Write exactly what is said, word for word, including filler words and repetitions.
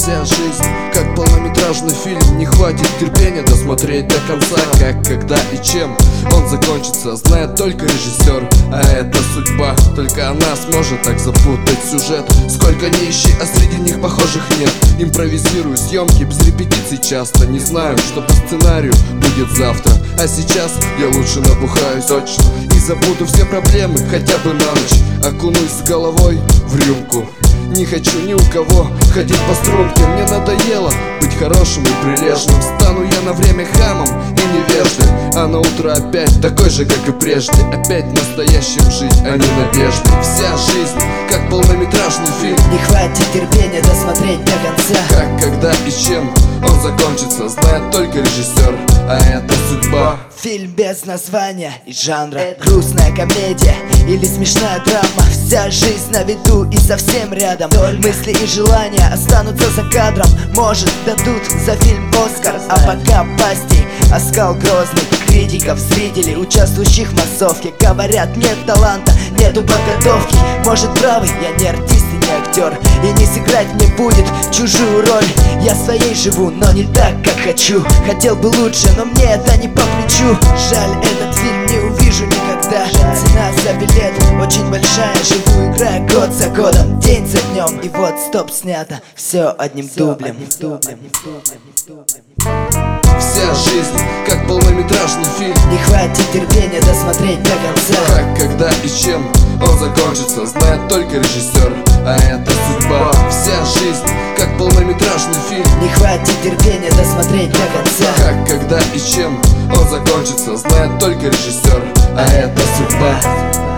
Вся жизнь как полнометражный фильм, не хватит терпения досмотреть до конца. Как, когда и чем он закончится, знает только режиссер. А это судьба, только она сможет так запутать сюжет. Сколько ни ищи, а среди них похожих нет. Импровизирую съемки без репетиций часто. Не знаю, что по сценарию будет завтра. А сейчас я лучше набухаюсь точно и забуду все проблемы хотя бы на ночь. Окунусь с головой в рюмку. Не хочу ни у кого ходить по струнке. Мне надоело быть хорошим и прилежным. Стану я на время хамом и невеждой, а на утро опять такой же, как и прежде. Опять настоящим жить, а не надеждой. Вся жизнь как полнометражный фильм, не хватит терпения досмотреть до конца. Как, когда и чем он закончится, знает только режиссер. А это судьба. Фильм без названия и жанра, грустная комедия или смешная драма. Вся жизнь на виду и совсем рядом. Мысли и желания останутся за кадром. Может, дадут за фильм Оскар. А пока пастей оскал грозный критиков, зрителей, участвующих в массовке. Говорят, нет таланта, нету подготовки. Может, правы, я не артист и не актер, и не сыграть мне будет чужую роль. Я своей живу, но не так, как хочу. Хотел бы лучше, но мне это не по плечу. Жаль, этот фильм не увижу никогда. Цена за билет очень большая. Живу, играя год за годом, день за днем. И вот стоп, снято, все одним дублем. Вся жизнь как полнометражный фильм, не хватит терпения досмотреть до конца. Как, когда и чем он закончится, знает только режиссер. А это судьба. Вся жизнь как полнометражный фильм, не хватит терпения досмотреть до конца. Как, когда и чем он закончится, знает только режиссер. А это судьба.